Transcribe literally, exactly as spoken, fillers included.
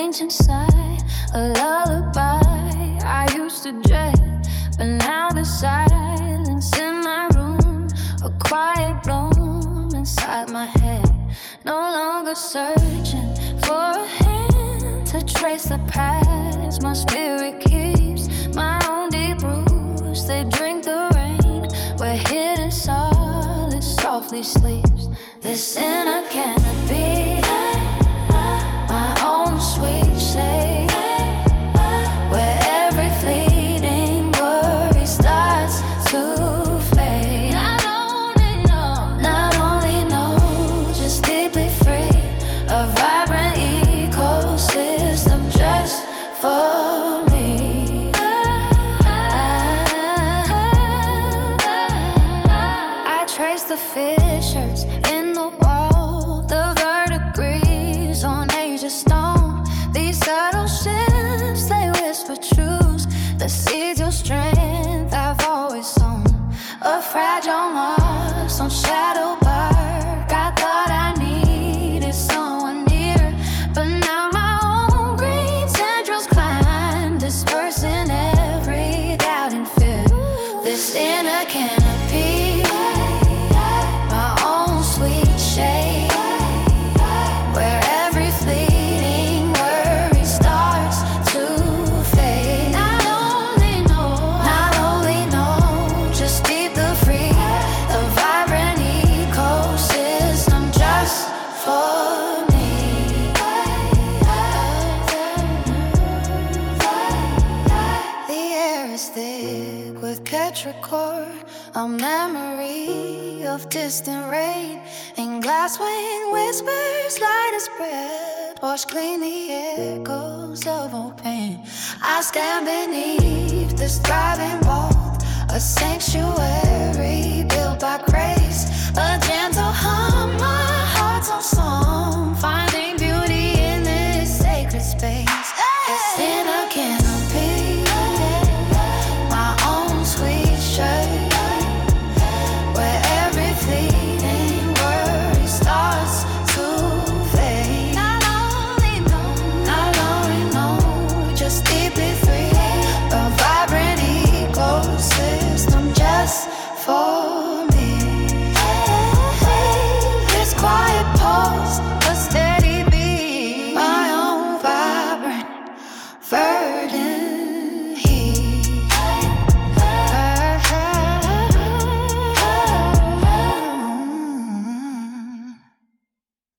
ancient sigh, a lullaby I used to dread. But now the silence in my room, a quiet bloom inside my head. No longer searching for a hand to trace the past. My spirit keeps my own deep roots. They drink the rain where hidden solace softly sleeps. This inner canopy, my own sweet shade, where every fleeting worry starts to fade. Not only know, not only know, just deeply free, a vibrant ecosystem just for me. I trace the fissures in the wall, the verdigris on ages stone. These subtle shifts, they whisper truths, the seeds of strength I've always sown. A fragile moss on shadow bark, I thought I needed someone near, but now my own green tendrils climb, dispersing every doubt and fear. This inner canopy, my own sweet shade, where every fleeting worry starts to fade. Not only know, not only know, just deep the free, the vibrant ecosystem just for me. The air is thick with petrichor, a memory of distant rain. In glass wing whispers, light as breath, wash clean the echoes of old pain. I stand beneath this thriving vault, a sanctuary built by grace, a gentle hum, my heart's own song.